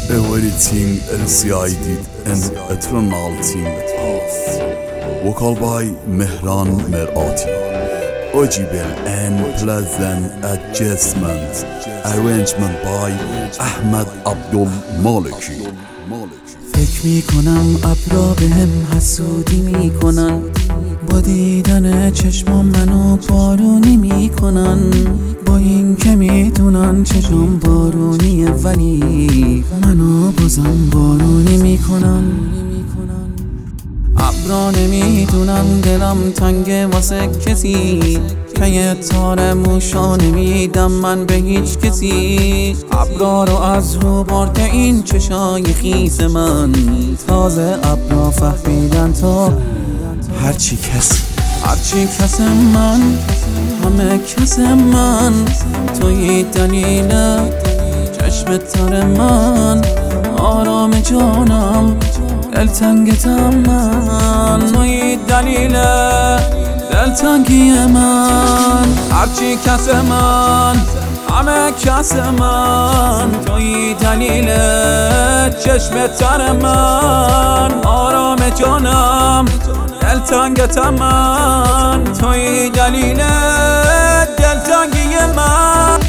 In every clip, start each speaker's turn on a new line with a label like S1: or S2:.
S1: everything resided in eternal of vocal by Mehran Merati. Audible and pleasant adjustment arrangement by Ahmad Abdul Maliki.
S2: فکر میکنم ابرا بهم حسودی میکنن، با دیدن چشمام منو بارونی میکنن، با این که میدونن چشم بارونیه ولی منو بازم بارونی میکنن. ابرا نمیدونن دلم تنگه واسه کسی، که یه تار موشا نمیدم من به هیچ کسی. ابرا رو از رو برده این چشای خیس من، تازه ابرا فهمیدن تو هرچی کس من، همه کس من، توی دلیل چشم تر من، آرام جانم دلتنگتم من، توی دلیل دلتنگی من، هرچی کس من، همه کس من، توی دلیل چشم تر من، آرام جانم دلتنگتم من، توی دلیل دلتنگی من.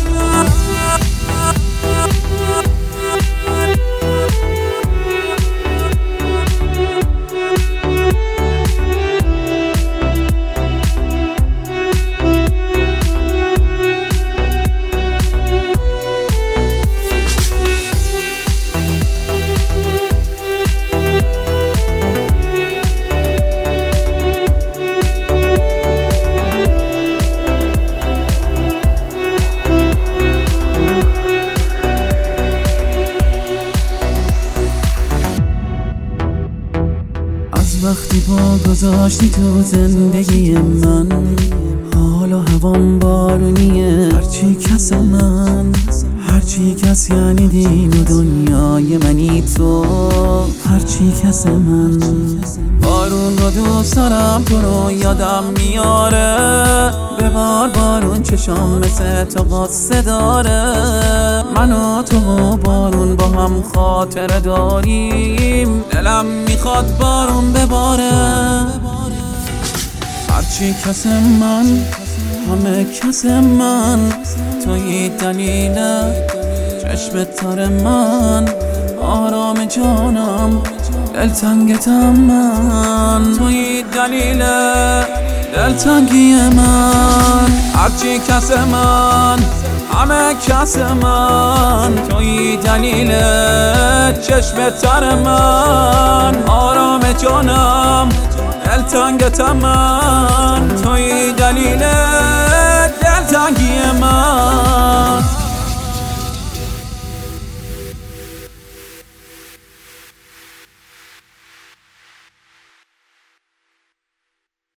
S2: وقتی با گذاشتی تو زندگی من، حال و هوام بارونیه. هرچی کس من، هرچی کس یعنی دین و دنیای منی تو، هرچی کس من. بارون رو دوست دارم، تو رو یادم میاره، ببار بارون چشام مثل تو قصه داره. من و تو و بارون با هم خاطره داریم، دلم میخواد بارون بباره. هرچی کس من، همه کس من، توی دلیل چشم تر من، آرام جانم دلتنگتم من، توی دلیل دلتنگی من. هرچی کس من، همه کس من، توی دلیل چشم تر من، آرام جانم دلتنگتم من، توی دلیل